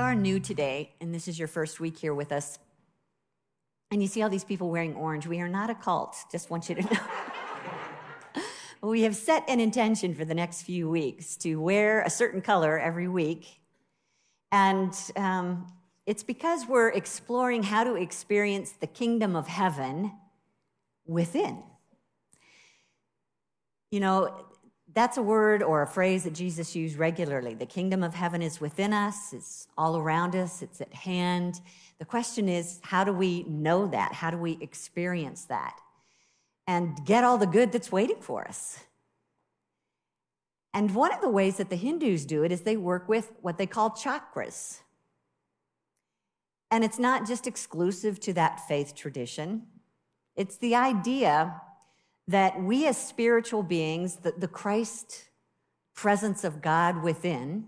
are new today, and this is your first week here with us, and you see all these people wearing orange, we are not a cult, just want you to know. We have set an intention for the next few weeks to wear a certain color every week, and it's because we're exploring how to experience the kingdom of heaven within. You know, that's a word or a phrase that Jesus used regularly. The kingdom of heaven is within us. It's all around us. It's at hand. The question is, how do we know that? How do we experience that? And get all the good that's waiting for us? And one of the ways that the Hindus do it is they work with what they call chakras. And it's not just exclusive to that faith tradition. It's the idea that we as spiritual beings, the Christ presence of God within,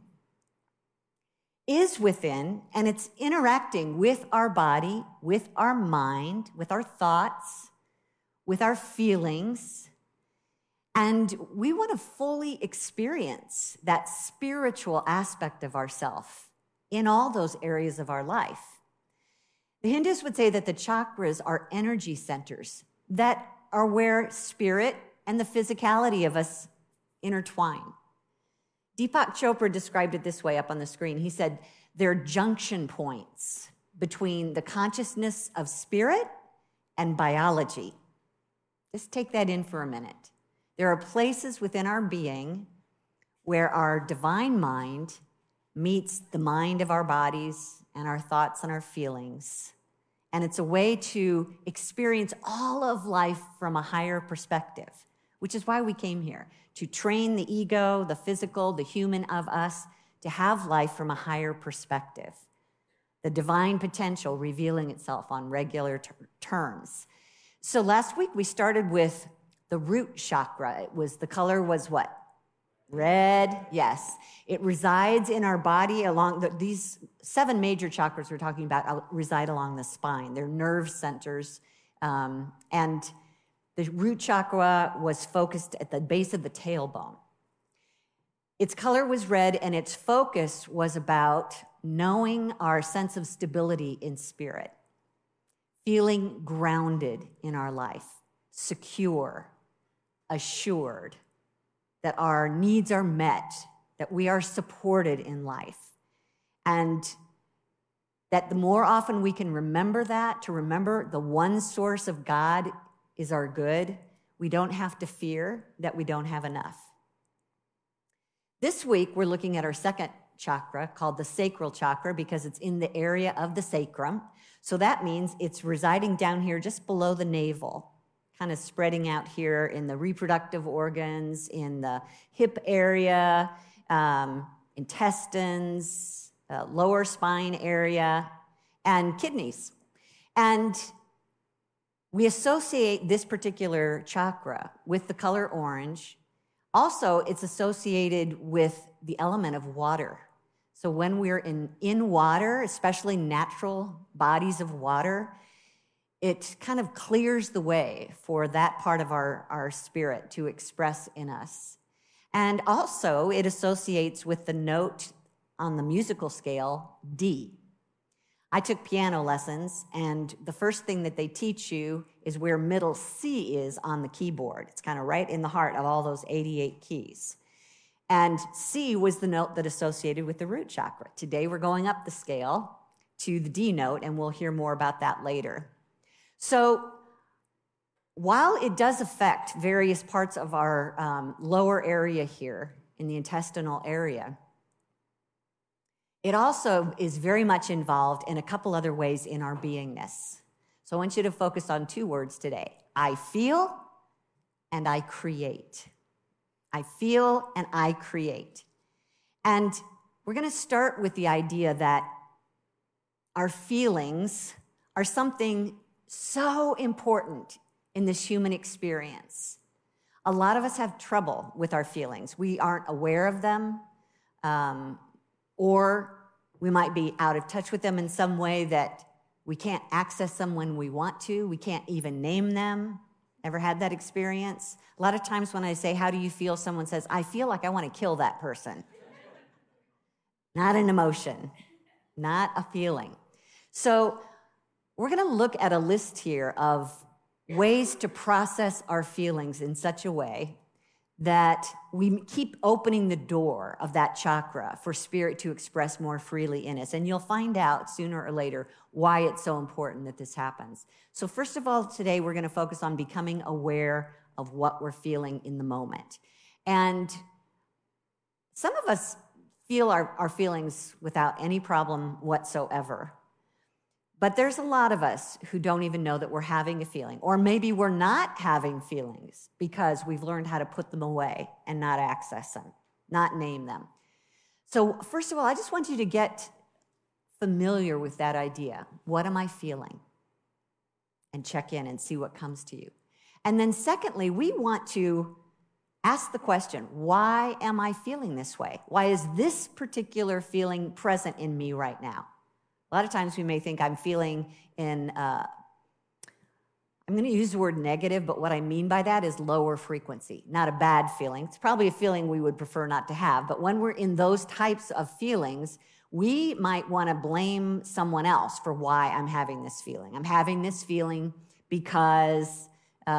is within, and it's interacting with our body, with our mind, with our thoughts, with our feelings. And we want to fully experience that spiritual aspect of ourself in all those areas of our life. The Hindus would say that the chakras are energy centers that are where spirit and the physicality of us intertwine. Deepak Chopra described it this way up on the screen. He said, they're junction points between the consciousness of spirit and biology. Just take that in for a minute. There are places within our being where our divine mind meets the mind of our bodies and our thoughts and our feelings. And it's a way to experience all of life from a higher perspective, which is why we came here, to train the ego, the physical, the human of us, to have life from a higher perspective. The divine potential revealing itself on regular terms. So last week we started with the root chakra. The color was what? Red, yes. It resides in our body along these 7 major chakras we're talking about reside along the spine. They're nerve centers. And the root chakra was focused at the base of the tailbone. Its color was red, and its focus was about knowing our sense of stability in spirit, feeling grounded in our life, secure, assured, that our needs are met, that we are supported in life. And that the more often we can remember that, to remember the one source of God is our good, we don't have to fear that we don't have enough. This week, we're looking at our second chakra called the sacral chakra because it's in the area of the sacrum. So that means it's residing down here just below the navel, kind of spreading out here in the reproductive organs, in the hip area, intestines, lower spine area, and kidneys. And we associate this particular chakra with the color orange. Also, it's associated with the element of water. So when we're in water, especially natural bodies of water, it kind of clears the way for that part of our spirit to express in us. And also, it associates with the note on the musical scale, D. I took piano lessons, and the first thing that they teach you is where middle C is on the keyboard. It's kind of right in the heart of all those 88 keys. And C was the note that associated with the root chakra. Today, we're going up the scale to the D note, and we'll hear more about that later. So while it does affect various parts of our lower area here in the intestinal area, it also is very much involved in a couple other ways in our beingness. So I want you to focus on 2 words today. I feel and I create. I feel and I create. And we're going to start with the idea that our feelings are something so important in this human experience. A lot of us have trouble with our feelings. We aren't aware of them, or we might be out of touch with them in some way that we can't access them when we want to. We can't even name them. Ever had that experience? A lot of times when I say, how do you feel? Someone says, I feel like I want to kill that person. Not an emotion. not a feeling. So we're going to look at a list here of ways to process our feelings in such a way that we keep opening the door of that chakra for spirit to express more freely in us. And you'll find out sooner or later why it's so important that this happens. So first of all, today we're going to focus on becoming aware of what we're feeling in the moment. And some of us feel our feelings without any problem whatsoever. But there's a lot of us who don't even know that we're having a feeling, or maybe we're not having feelings because we've learned how to put them away and not access them, not name them. So first of all, I just want you to get familiar with that idea. What am I feeling? And check in and see what comes to you. And then secondly, we want to ask the question, why am I feeling this way? Why is this particular feeling present in me right now? A lot of times we may think I'm feeling I'm going to use the word negative, but what I mean by that is lower frequency, not a bad feeling. It's probably a feeling we would prefer not to have, but when we're in those types of feelings, we might want to blame someone else for why I'm having this feeling. I'm having this feeling because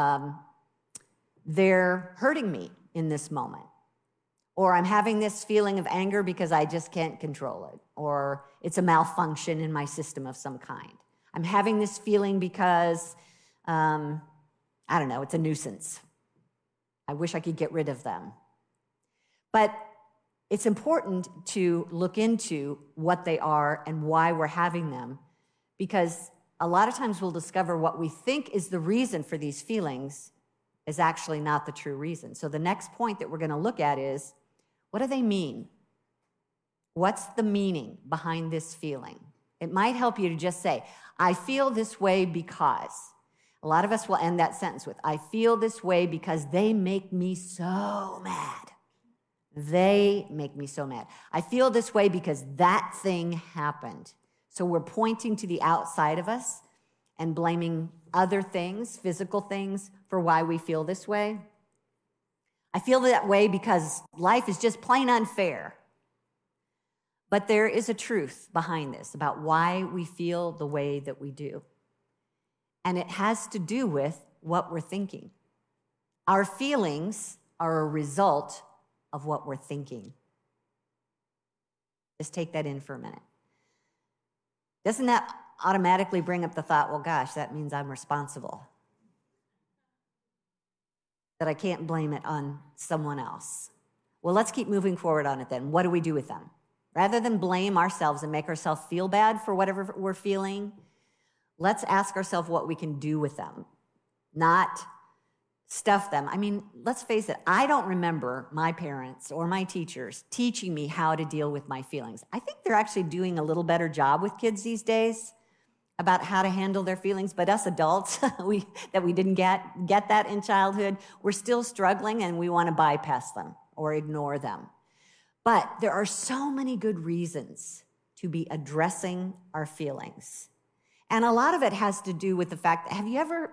they're hurting me in this moment. Or I'm having this feeling of anger because I just can't control it. Or it's a malfunction in my system of some kind. I'm having this feeling because, I don't know, it's a nuisance. I wish I could get rid of them. But it's important to look into what they are and why we're having them, because a lot of times we'll discover what we think is the reason for these feelings is actually not the true reason. So the next point that we're going to look at is, what do they mean? What's the meaning behind this feeling? It might help you to just say, I feel this way because. A lot of us will end that sentence with, I feel this way because they make me so mad. They make me so mad. I feel this way because that thing happened. So we're pointing to the outside of us and blaming other things, physical things, for why we feel this way. I feel that way because life is just plain unfair. But there is a truth behind this about why we feel the way that we do. And it has to do with what we're thinking. Our feelings are a result of what we're thinking. Just take that in for a minute. Doesn't that automatically bring up the thought, well, gosh, that means I'm responsible? That I can't blame it on someone else. Well, let's keep moving forward on it then. What do we do with them? Rather than blame ourselves and make ourselves feel bad for whatever we're feeling, let's ask ourselves what we can do with them, not stuff them. I mean, let's face it, I don't remember my parents or my teachers teaching me how to deal with my feelings. I think they're actually doing a little better job with kids these days about how to handle their feelings, but us adults, we didn't get that in childhood, we're still struggling and we want to bypass them or ignore them. But there are so many good reasons to be addressing our feelings. And a lot of it has to do with the fact that, have you ever,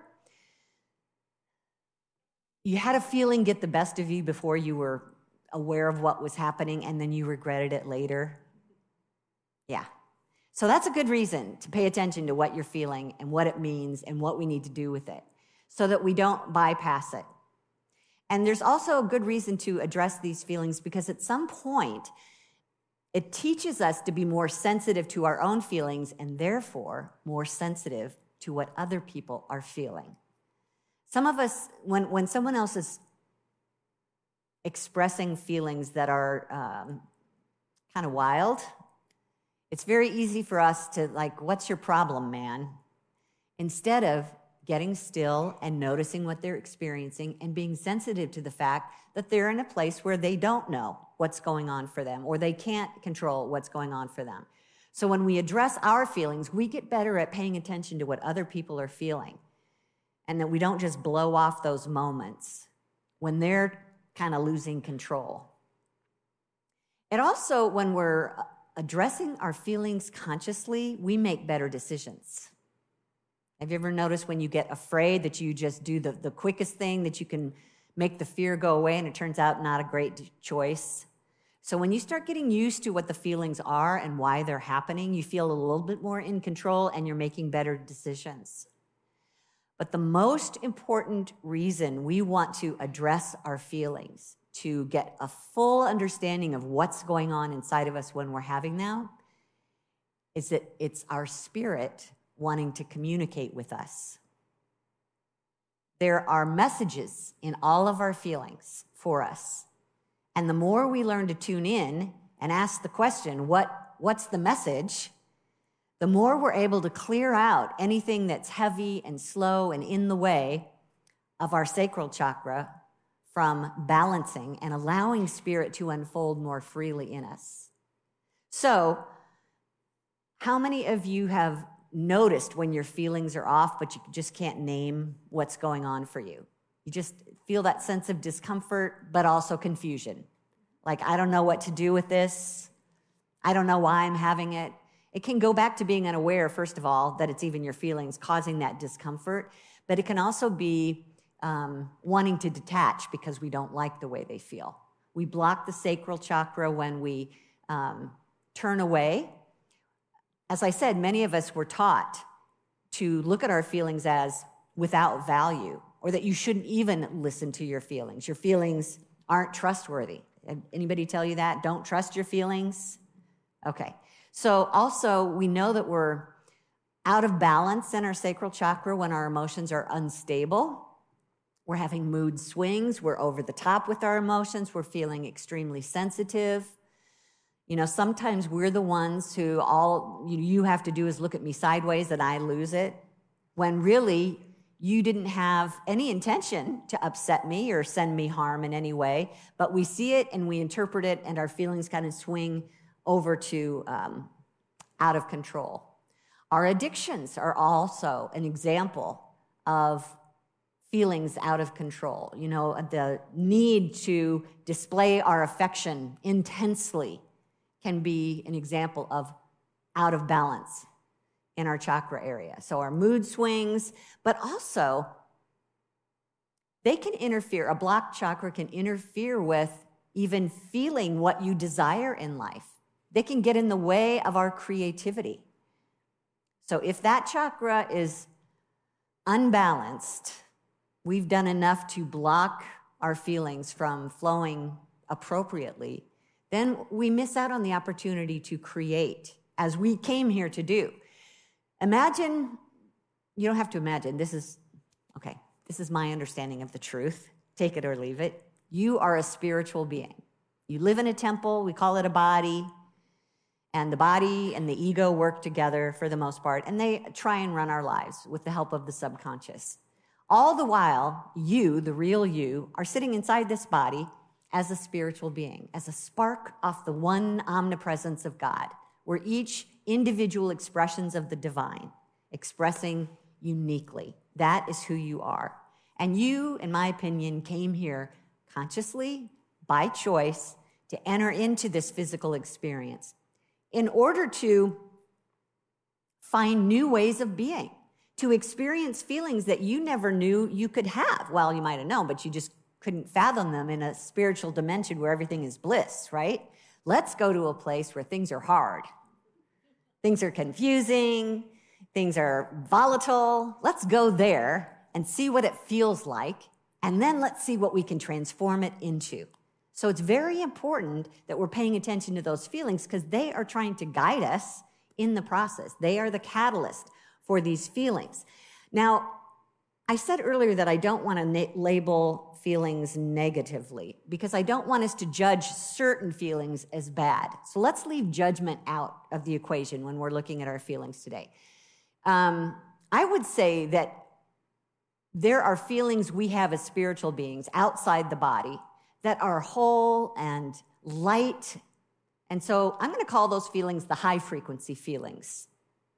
you had a feeling get the best of you before you were aware of what was happening and then you regretted it later? Yeah. So that's a good reason to pay attention to what you're feeling and what it means and what we need to do with it so that we don't bypass it. And there's also a good reason to address these feelings because at some point, it teaches us to be more sensitive to our own feelings and therefore more sensitive to what other people are feeling. Some of us, when someone else is expressing feelings that are kind of wild, it's very easy for us to like, what's your problem, man? Instead of getting still and noticing what they're experiencing and being sensitive to the fact that they're in a place where they don't know what's going on for them or they can't control what's going on for them. So when we address our feelings, we get better at paying attention to what other people are feeling and that we don't just blow off those moments when they're kind of losing control. And also, when we're addressing our feelings consciously, we make better decisions. Have you ever noticed when you get afraid that you just do the quickest thing that you can make the fear go away and it turns out not a great choice? So when you start getting used to what the feelings are and why they're happening, you feel a little bit more in control and you're making better decisions. But the most important reason we want to address our feelings, to get a full understanding of what's going on inside of us when we're having them, is that it's our spirit wanting to communicate with us. There are messages in all of our feelings for us. And the more we learn to tune in and ask the question, what's the message? The more we're able to clear out anything that's heavy and slow and in the way of our sacral chakra from balancing and allowing spirit to unfold more freely in us. So, how many of you have noticed when your feelings are off, but you just can't name what's going on for you? You just feel that sense of discomfort, but also confusion. Like, I don't know what to do with this. I don't know why I'm having it. It can go back to being unaware, first of all, that it's even your feelings causing that discomfort, but it can also be wanting to detach because we don't like the way they feel. We block the sacral chakra when we turn away. As I said, many of us were taught to look at our feelings as without value, or that you shouldn't even listen to your feelings. Your feelings aren't trustworthy. Anybody tell you that? Don't trust your feelings? Okay. So also, we know that we're out of balance in our sacral chakra when our emotions are unstable. We're having mood swings. We're over the top with our emotions. We're feeling extremely sensitive. You know, sometimes we're the ones who all you have to do is look at me sideways and I lose it, when really you didn't have any intention to upset me or send me harm in any way, but we see it and we interpret it and our feelings kind of swing over to out of control. Our addictions are also an example of feelings out of control. You know, the need to display our affection intensely can be an example of out of balance in our chakra area. So our mood swings, but also they can interfere. A blocked chakra can interfere with even feeling what you desire in life. They can get in the way of our creativity. So if that chakra is unbalanced, we've done enough to block our feelings from flowing appropriately, then we miss out on the opportunity to create, as we came here to do. Imagine, you don't have to imagine, this is my understanding of the truth. Take it or leave it. You are a spiritual being. You live in a temple, we call it a body, and the body and the ego work together for the most part, and they try and run our lives with the help of the subconscious. All the while, you, the real you, are sitting inside this body as a spiritual being, as a spark off the one omnipresence of God. We're each individual expressions of the divine, expressing uniquely. That is who you are. And you, in my opinion, came here consciously, by choice, to enter into this physical experience in order to find new ways of being, to experience feelings that you never knew you could have. Well, you might have known, but you just couldn't fathom them in a spiritual dimension where everything is bliss, right? Let's go to a place where things are hard. Things are confusing. Things are volatile. Let's go there and see what it feels like, and then let's see what we can transform it into. So it's very important that we're paying attention to those feelings because they are trying to guide us in the process. They are the catalyst for these feelings. Now, I said earlier that I don't want to label feelings negatively because I don't want us to judge certain feelings as bad. So let's leave judgment out of the equation when we're looking at our feelings today. I would say that there are feelings we have as spiritual beings outside the body that are whole and light. And so I'm going to call those feelings the high frequency feelings.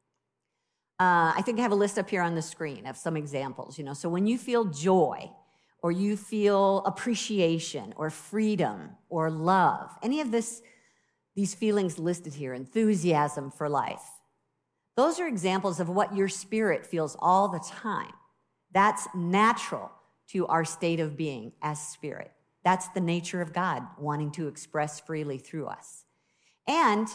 I think I have a list up here on the screen of some examples. So when you feel joy, or you feel appreciation, or freedom, or love, any of these feelings listed here, enthusiasm for life, those are examples of what your spirit feels all the time. That's natural to our state of being as spirit. That's the nature of God, wanting to express freely through us. And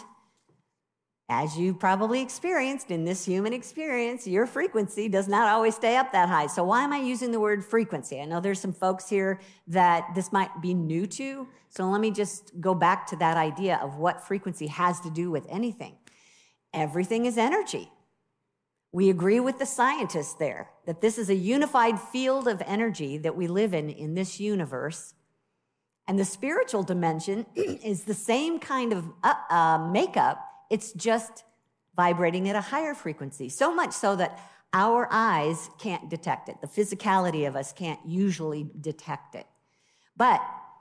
as you probably experienced in this human experience, your frequency does not always stay up that high. So why am I using the word frequency? I know there's some folks here that this might be new to. So let me just go back to that idea of what frequency has to do with anything. Everything is energy. We agree with the scientists there that this is a unified field of energy that we live in this universe. And the spiritual dimension is the same kind of makeup. It's just vibrating at a higher frequency, so much so that our eyes can't detect it. The physicality of us can't usually detect it. But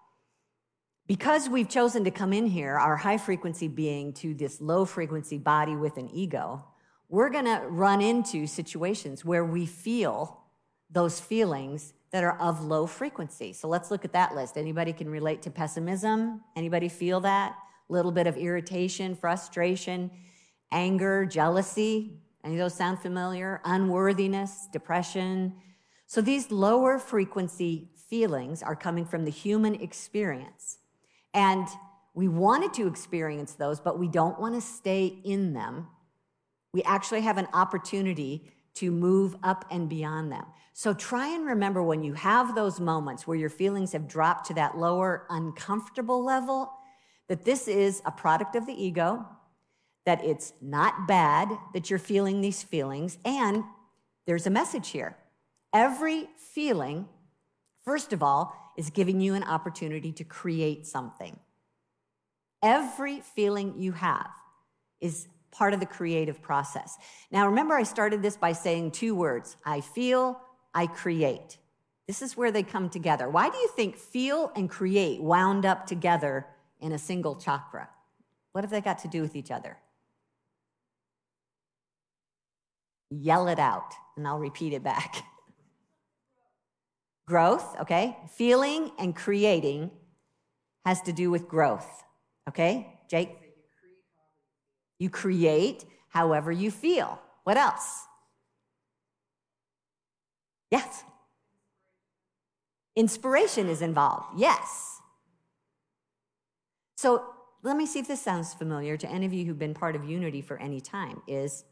because we've chosen to come in here, our high frequency being to this low frequency body with an ego, we're going to run into situations where we feel those feelings that are of low frequency. So let's look at that list. Anybody can relate to pessimism? Anybody feel that? A little bit of irritation, frustration, anger, jealousy. Any of those sound familiar? Unworthiness, depression. So these lower frequency feelings are coming from the human experience. And we wanted to experience those, but we don't want to stay in them. We actually have an opportunity to move up and beyond them. So try and remember when you have those moments where your feelings have dropped to that lower uncomfortable level, that this is a product of the ego, that it's not bad that you're feeling these feelings, and there's a message here. Every feeling, first of all, is giving you an opportunity to create something. Every feeling you have is part of the creative process. Now, remember I started this by saying two words: I feel, I create. This is where they come together. Why do you think feel and create wound up together in a single chakra? What have they got to do with each other? Yell it out, and I'll repeat it back. Growth, okay? Feeling and creating has to do with growth, okay? Jake? You create however you feel. What else? Yes. Inspiration is involved. Yes. So let me see if this sounds familiar to any of you who've been part of Unity for any time. Is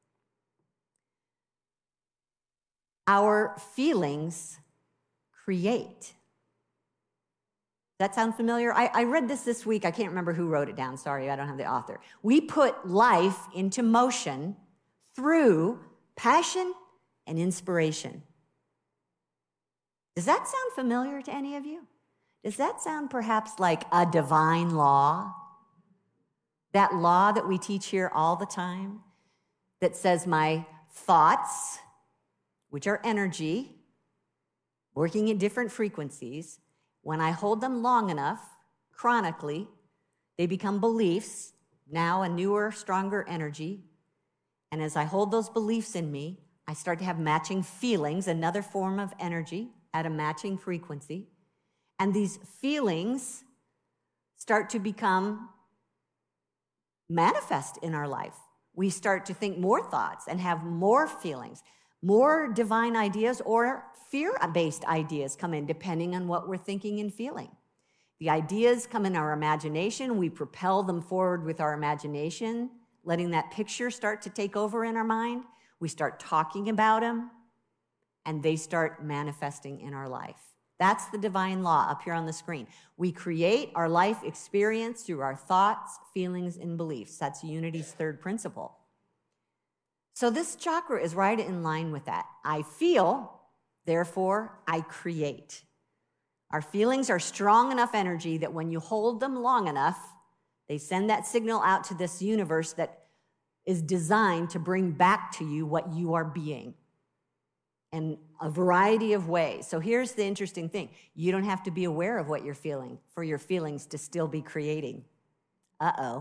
our feelings create. That sound familiar? I read this week. I can't remember who wrote it down. Sorry, I don't have the author. We put life into motion through passion and inspiration. Does that sound familiar to any of you? Does that sound perhaps like a divine law? That law that we teach here all the time that says my thoughts, which are energy, working at different frequencies, when I hold them long enough, chronically, they become beliefs, now a newer, stronger energy. And as I hold those beliefs in me, I start to have matching feelings, another form of energy at a matching frequency. And these feelings start to become manifest in our life. We start to think more thoughts and have more feelings, more divine ideas or fear-based ideas come in, depending on what we're thinking and feeling. The ideas come in our imagination. We propel them forward with our imagination, letting that picture start to take over in our mind. We start talking about them, and they start manifesting in our life. That's the divine law up here on the screen. We create our life experience through our thoughts, feelings, and beliefs. That's Unity's third principle. So this chakra is right in line with that. I feel, therefore I create. Our feelings are strong enough energy that when you hold them long enough, they send that signal out to this universe that is designed to bring back to you what you are being in a variety of ways. So here's the interesting thing. You don't have to be aware of what you're feeling for your feelings to still be creating. Uh-oh.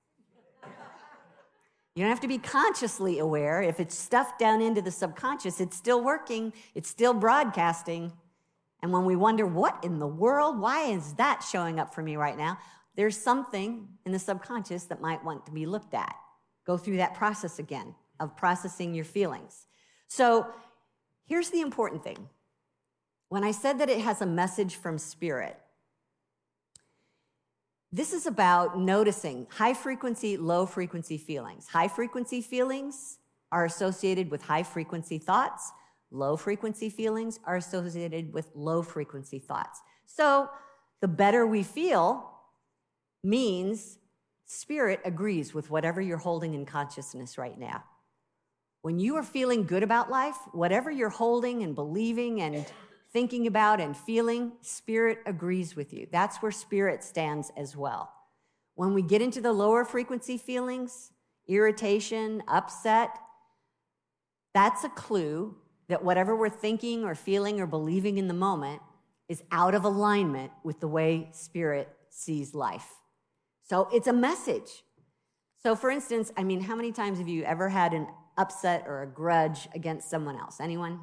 You don't have to be consciously aware. If it's stuffed down into the subconscious, it's still working. It's still broadcasting. And when we wonder, what in the world? Why is that showing up for me right now? There's something in the subconscious that might want to be looked at. Go through that process again of processing your feelings. So here's the important thing. When I said that it has a message from Spirit, This is about noticing high frequency, low frequency feelings. High frequency feelings are associated with high frequency thoughts. Low frequency feelings are associated with low frequency thoughts. So the better we feel means spirit agrees with whatever you're holding in consciousness right now. When you are feeling good about life, whatever you're holding and believing and thinking about and feeling, spirit agrees with you. That's where spirit stands as well. When we get into the lower frequency feelings, irritation, upset, that's a clue that whatever we're thinking or feeling or believing in the moment is out of alignment with the way spirit sees life. So it's a message. So for instance, I mean, how many times have you ever had an upset or a grudge against someone else? Anyone?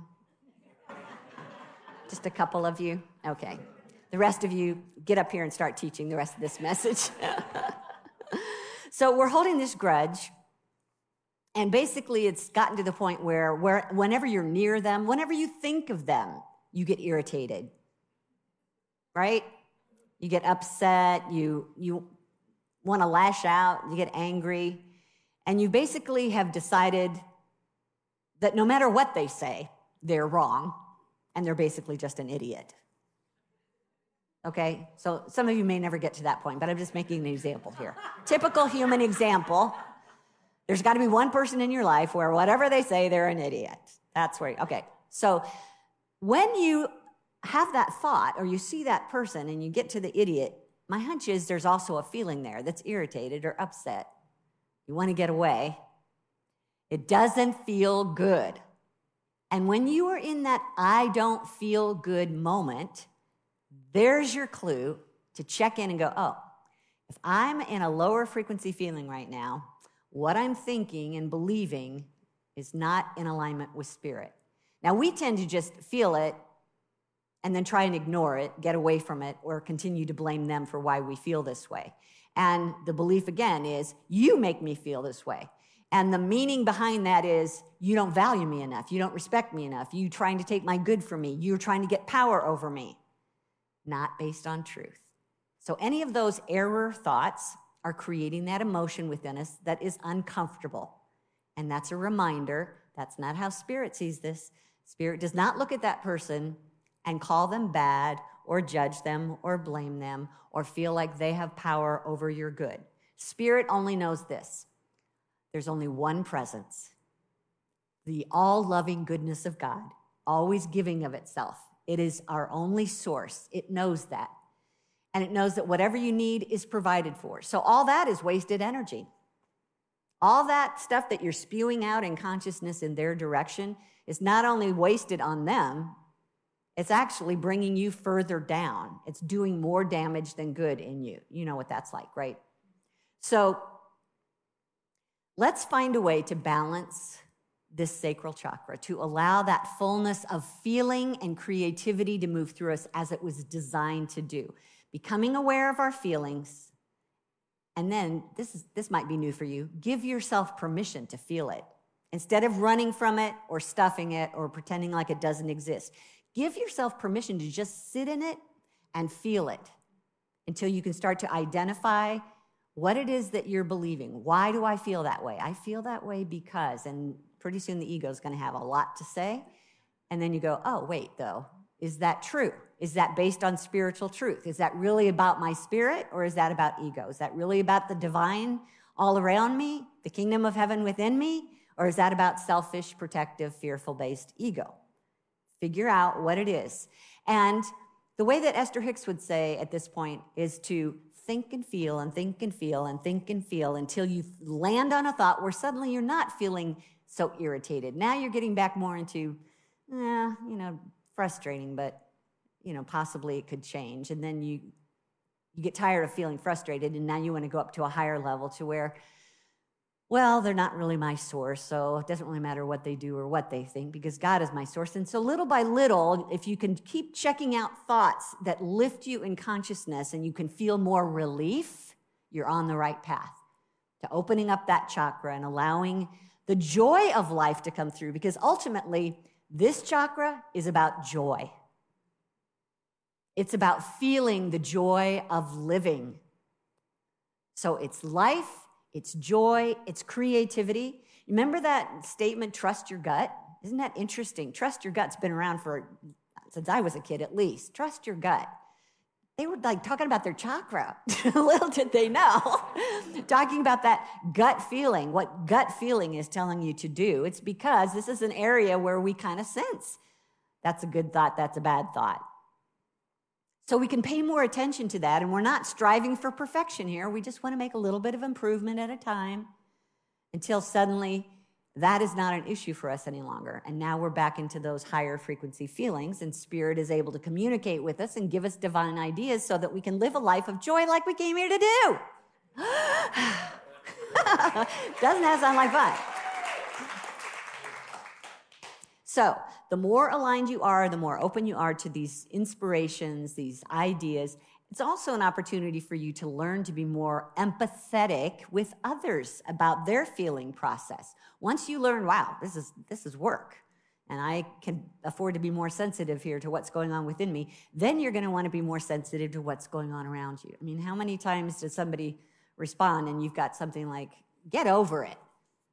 Just a couple of you? Okay. The rest of you, get up here and start teaching the rest of this message. So we're holding this grudge, and basically it's gotten to the point where whenever you're near them, whenever you think of them, you get irritated, right? You get upset, you want to lash out, you get angry, and you basically have decided that no matter what they say, they're wrong, and they're basically just an idiot. Okay? So some of you may never get to that point, but I'm just making an example here. Typical human example. There's got to be one person in your life where whatever they say, they're an idiot. That's where, okay. So when you have that thought or you see that person and you get to the idiot, my hunch is there's also a feeling there that's irritated or upset. You want to get away. It doesn't feel good. And when you are in that I don't feel good moment, there's your clue to check in and go, oh, if I'm in a lower frequency feeling right now, what I'm thinking and believing is not in alignment with spirit. Now, we tend to just feel it and then try and ignore it, get away from it, or continue to blame them for why we feel this way. And the belief, again, is you make me feel this way. And the meaning behind that is you don't value me enough. You don't respect me enough. You trying to take my good from me. You're trying to get power over me. Not based on truth. So any of those error thoughts are creating that emotion within us that is uncomfortable. And that's a reminder, that's not how spirit sees this. Spirit does not look at that person and call them bad or judge them or blame them or feel like they have power over your good. Spirit only knows this. There's only one presence, the all-loving goodness of God, always giving of itself. It is our only source. It knows that. And it knows that whatever you need is provided for. So all that is wasted energy. All that stuff that you're spewing out in consciousness in their direction is not only wasted on them, it's actually bringing you further down. It's doing more damage than good in you. You know what that's like, right? So let's find a way to balance this sacral chakra, to allow that fullness of feeling and creativity to move through us as it was designed to do. Becoming aware of our feelings, and then, this might be new for you, give yourself permission to feel it. Instead of running from it or stuffing it or pretending like it doesn't exist, give yourself permission to just sit in it and feel it until you can start to identify what it is that you're believing. Why do I feel that way? I feel that way because, and pretty soon the ego is going to have a lot to say. And then you go, oh, wait, though, is that true? Is that based on spiritual truth? Is that really about my spirit, or is that about ego? Is that really about the divine all around me, the kingdom of heaven within me, or is that about selfish, protective, fearful-based ego? Figure out what it is. And the way that Esther Hicks would say at this point is to think and feel and think and feel and think and feel until you land on a thought where suddenly you're not feeling so irritated. Now you're getting back more into, frustrating, but, possibly it could change. And then you get tired of feeling frustrated, and now you want to go up to a higher level to where, well, they're not really my source, so it doesn't really matter what they do or what they think because God is my source. And so little by little, if you can keep checking out thoughts that lift you in consciousness and you can feel more relief, you're on the right path to opening up that chakra and allowing the joy of life to come through, because ultimately this chakra is about joy. It's about feeling the joy of living. So it's life, it's joy, it's creativity. Remember that statement, trust your gut? Isn't that interesting? Trust your gut's been around since I was a kid at least. Trust your gut. They were like talking about their chakra. Little did they know. Talking about that gut feeling, what gut feeling is telling you to do. It's because this is an area where we kind of sense that's a good thought, that's a bad thought. So we can pay more attention to that, and we're not striving for perfection here. We just want to make a little bit of improvement at a time until suddenly that is not an issue for us any longer. And now we're back into those higher frequency feelings, and Spirit is able to communicate with us and give us divine ideas so that we can live a life of joy like we came here to do. Doesn't that sound like fun? So the more aligned you are, the more open you are to these inspirations, these ideas, it's also an opportunity for you to learn to be more empathetic with others about their feeling process. Once you learn, wow, this is work, and I can afford to be more sensitive here to what's going on within me, then you're going to want to be more sensitive to what's going on around you. I mean, how many times does somebody respond and you've got something like, get over it?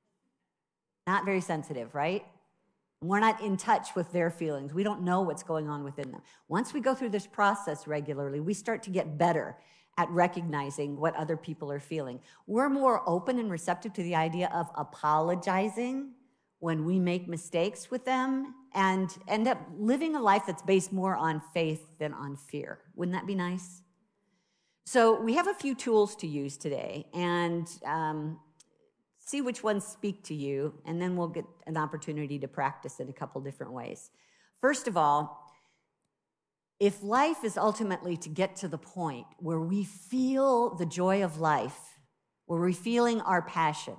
Not very sensitive, right? We're not in touch with their feelings. We don't know what's going on within them. Once we go through this process regularly, we start to get better at recognizing what other people are feeling. We're more open and receptive to the idea of apologizing when we make mistakes with them and end up living a life that's based more on faith than on fear. Wouldn't that be nice? So we have a few tools to use today, and see which ones speak to you, and then we'll get an opportunity to practice in a couple different ways. First of all, if life is ultimately to get to the point where we feel the joy of life, where we're feeling our passion,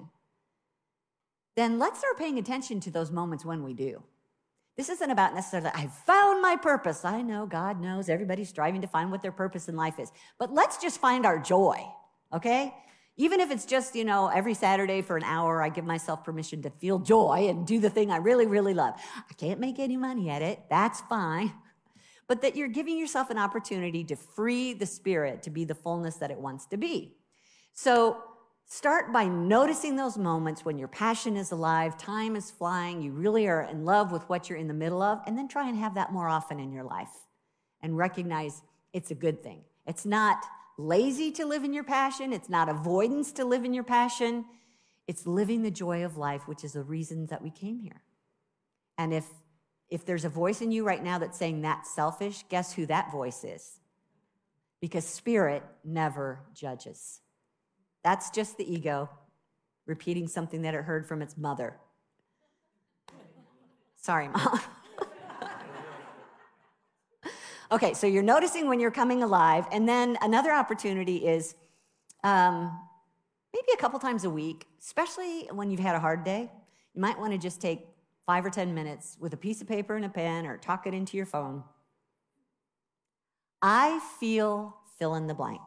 then let's start paying attention to those moments when we do. This isn't about necessarily, I found my purpose. I know, God knows, everybody's striving to find what their purpose in life is. But let's just find our joy, okay? Even if it's just, every Saturday for an hour, I give myself permission to feel joy and do the thing I really, really love. I can't make any money at it. That's fine. But that you're giving yourself an opportunity to free the spirit to be the fullness that it wants to be. So start by noticing those moments when your passion is alive, time is flying, you really are in love with what you're in the middle of, and then try and have that more often in your life and recognize it's a good thing. It's not lazy to live in your passion. It's not avoidance to live in your passion. It's living the joy of life, which is the reason that we came here. And if there's a voice in you right now that's saying that's selfish, guess who that voice is? Because Spirit never judges. That's just the ego repeating something that it heard from its mother. Sorry, Mom. Okay, so you're noticing when you're coming alive, and then another opportunity is maybe a couple times a week, especially when you've had a hard day, you might want to just take 5 or 10 minutes with a piece of paper and a pen, or talk it into your phone. I feel fill in the blank.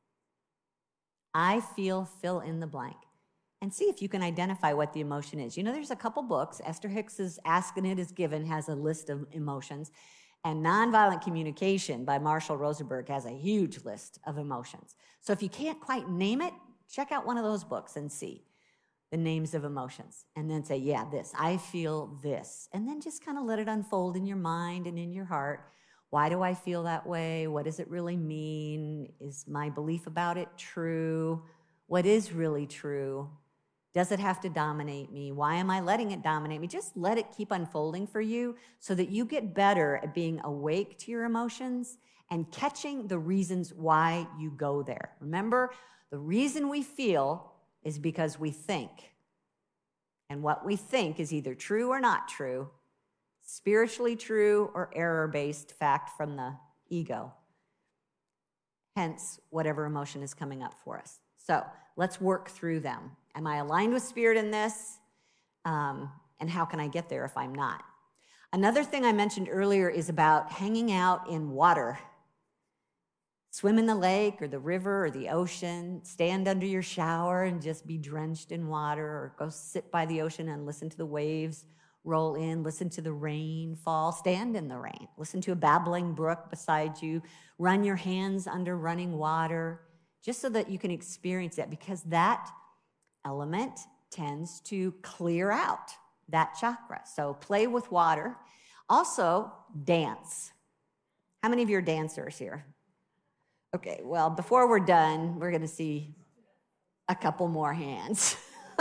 I feel fill in the blank. And see if you can identify what the emotion is. There's a couple books. Esther Hicks's Ask and It Is Given has a list of emotions. And Nonviolent Communication by Marshall Rosenberg has a huge list of emotions. So if you can't quite name it, check out one of those books and see the names of emotions. And then say, yeah, this, I feel this. And then just kind of let it unfold in your mind and in your heart. Why do I feel that way? What does it really mean? Is my belief about it true? What is really true? Does it have to dominate me? Why am I letting it dominate me? Just let it keep unfolding for you so that you get better at being awake to your emotions and catching the reasons why you go there. Remember, the reason we feel is because we think. And what we think is either true or not true, spiritually true or error-based fact from the ego. Hence, whatever emotion is coming up for us. So let's work through them. Am I aligned with Spirit in this? And how can I get there if I'm not? Another thing I mentioned earlier is about hanging out in water. Swim in the lake or the river or the ocean. Stand under your shower and just be drenched in water, or go sit by the ocean and listen to the waves roll in. Listen to the rain fall. Stand in the rain. Listen to a babbling brook beside you. Run your hands under running water. just so that you can experience that, because that element tends to clear out that chakra. So play with water. Also, dance. How many of you are dancers here? Okay, well, before we're done, we're going to see a couple more hands.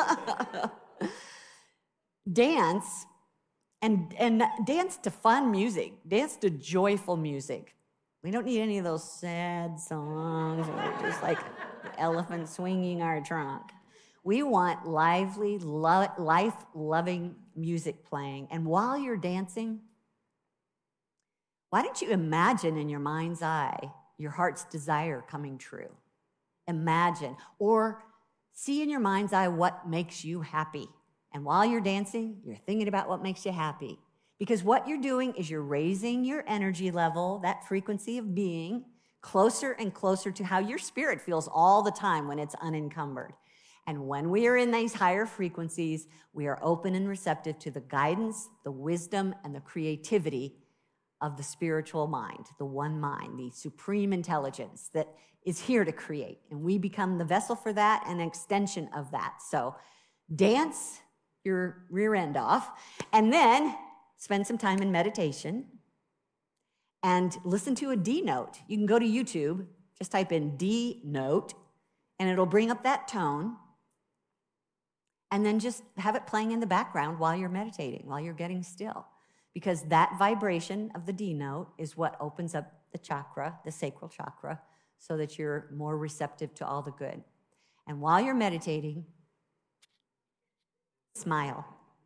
Dance, and dance to fun music. Dance to joyful music. We don't need any of those sad songs or just like the elephant swinging our trunk. We want lively, life-loving music playing. And while you're dancing, why don't you imagine in your mind's eye your heart's desire coming true? Imagine, or see in your mind's eye what makes you happy. And while you're dancing, you're thinking about what makes you happy. Because what you're doing is you're raising your energy level, that frequency of being, closer and closer to how your spirit feels all the time when it's unencumbered. And when we are in these higher frequencies, we are open and receptive to the guidance, the wisdom, and the creativity of the spiritual mind, the one mind, the supreme intelligence that is here to create. And we become the vessel for that and an extension of that. So dance your rear end off, and then spend some time in meditation and listen to a D note. You can go to YouTube, just type in D note, and it'll bring up that tone. And then just have it playing in the background while you're meditating, while you're getting still. Because that vibration of the D note is what opens up the chakra, the sacral chakra, so that you're more receptive to all the good. And while you're meditating, smile.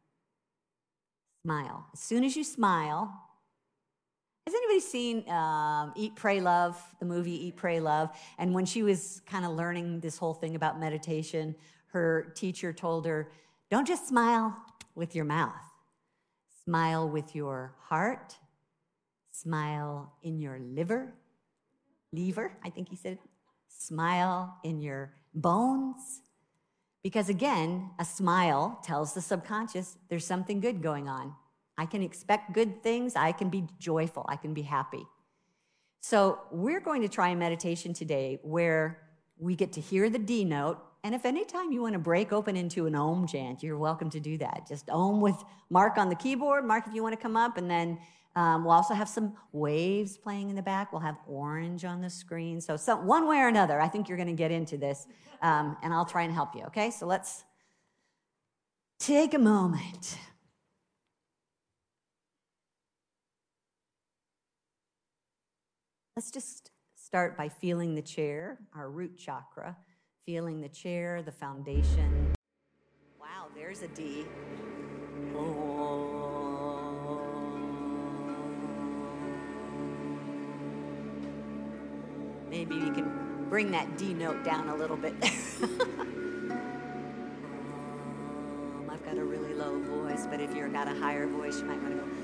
Smile. As soon as you smile, has anybody seen Eat, Pray, Love, the movie Eat, Pray, Love? And when she was kind of learning this whole thing about meditation, her teacher told her, don't just smile with your mouth. Smile with your heart. Smile in your liver, I think he said. Smile in your bones. Because again, a smile tells the subconscious there's something good going on. I can expect good things. I can be joyful. I can be happy. So we're going to try a meditation today where we get to hear the D note. And if anytime you want to break open into an Om chant, you're welcome to do that. Just Om with Mark on the keyboard. Mark, if you want to come up. And then we'll also have some waves playing in the back. We'll have orange on the screen. So one way or another, I think you're going to get into this. And I'll try and help you, okay? So let's take a moment. Let's just start by feeling the chair, our root chakra. Feeling the chair, the foundation. Wow, there's a D. Oh. Maybe we can bring that D note down a little bit. I've got a really low voice, but if you've got a higher voice, you might want to go.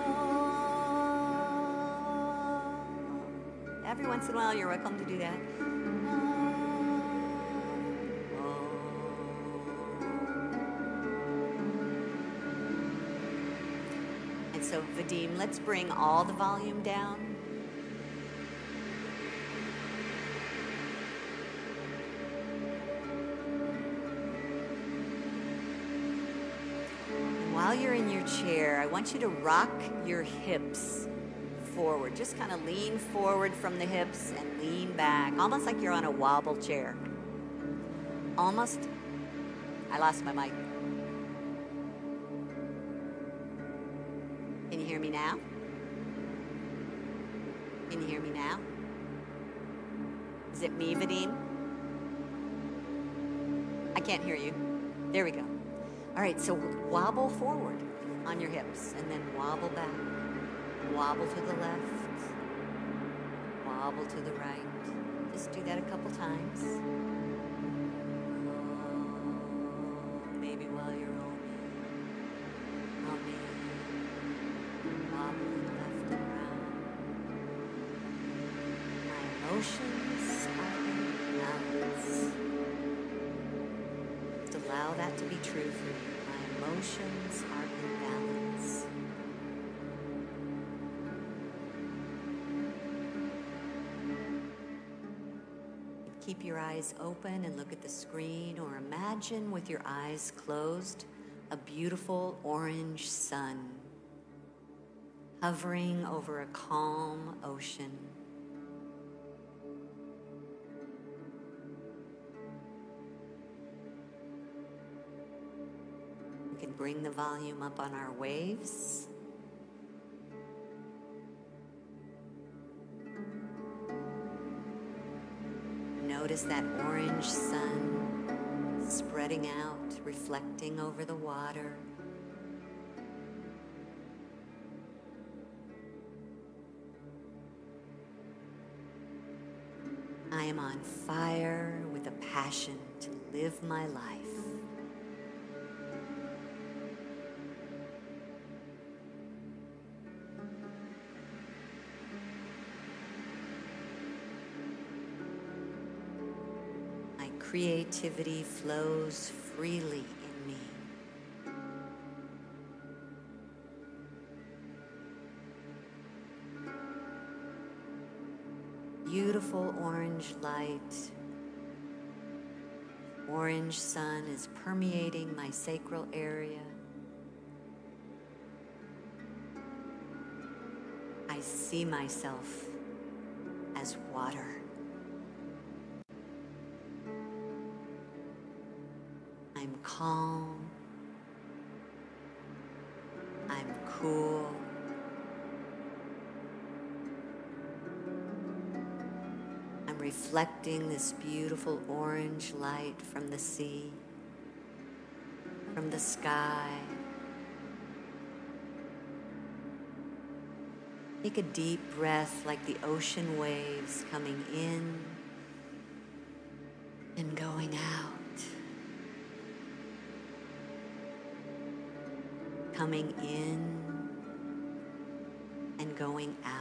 Oh. Every once in a while, you're welcome to do that. So Vadim, let's bring all the volume down. And while you're in your chair, I want you to rock your hips forward. Just kind of lean forward from the hips and lean back, almost like you're on a wobble chair. Almost. I lost my mic. Can you hear me now? Can you hear me now? Is it me, Vadim? I can't hear you. There we go. All right, so wobble forward on your hips and then wobble back. Wobble to the left. Wobble to the right. Just do that a couple times. Maybe while you're humming. Wobbling left and right. My emotions are in balance. Just allow that to be true for you. My emotions are in balance. keep your eyes open and look at the screen, or imagine with your eyes closed a beautiful orange sun hovering over a calm ocean. We can bring the volume up on our waves. Notice that orange sun spreading out, reflecting over the water. I am on fire with a passion to live my life. My creativity flows freely in me. Beautiful orange light. Orange sun is permeating my sacral area. I see myself as water. I'm calm. I'm cool. I'm reflecting this beautiful orange light from the sea, from the sky. Take a deep breath like the ocean waves coming in and going out. Coming in and going out.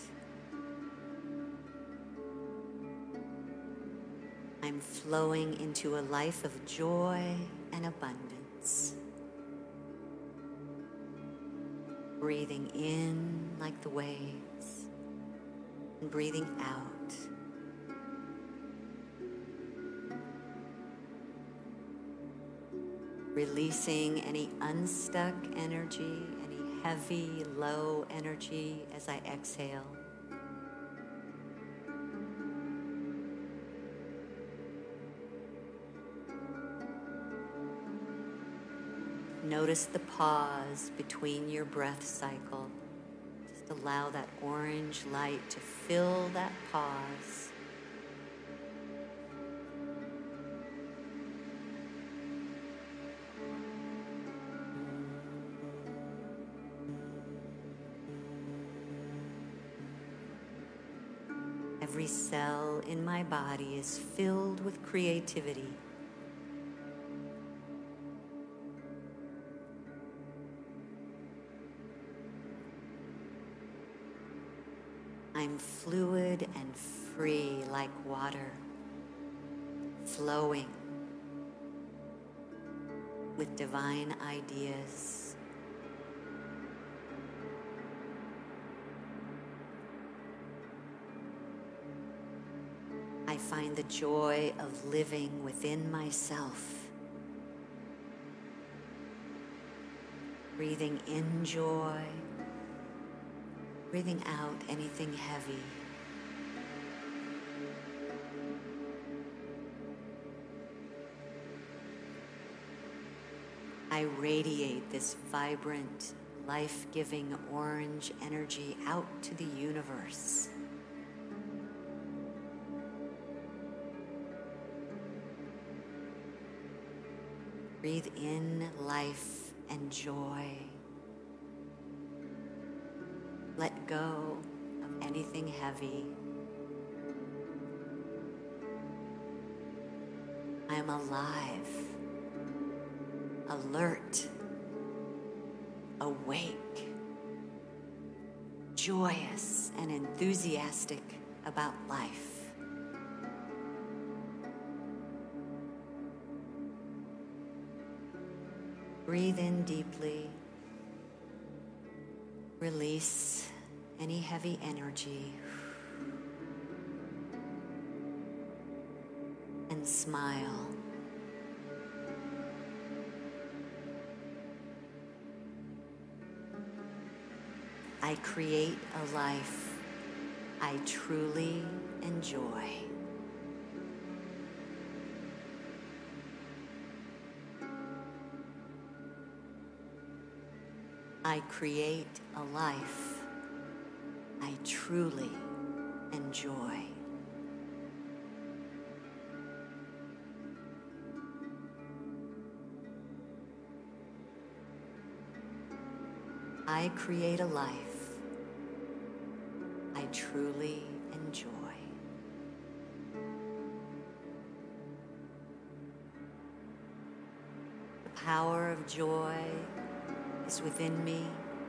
I'm flowing into a life of joy and abundance. Breathing in like the waves and breathing out. Releasing any unstuck energy, any heavy, low energy as I exhale. Notice the pause between your breath cycle. Just allow that orange light to fill that pause. Every cell in my body is filled with creativity. I'm fluid and free like water, flowing with divine ideas. I find the joy of living within myself. Breathing in joy, breathing out anything heavy. I radiate this vibrant, life-giving orange energy out to the universe. Breathe in life and joy. Let go of anything heavy. I am alive, alert, awake, joyous and enthusiastic about life. Breathe in deeply. Release any heavy energy. smile. I create a life I truly enjoy. I create a life I truly enjoy. I create a life I truly enjoy. The power of joy is within me,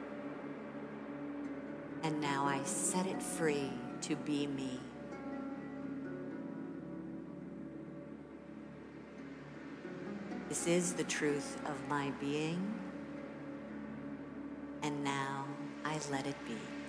and now I set it free to be me. This is the truth of my being, and now I let it be.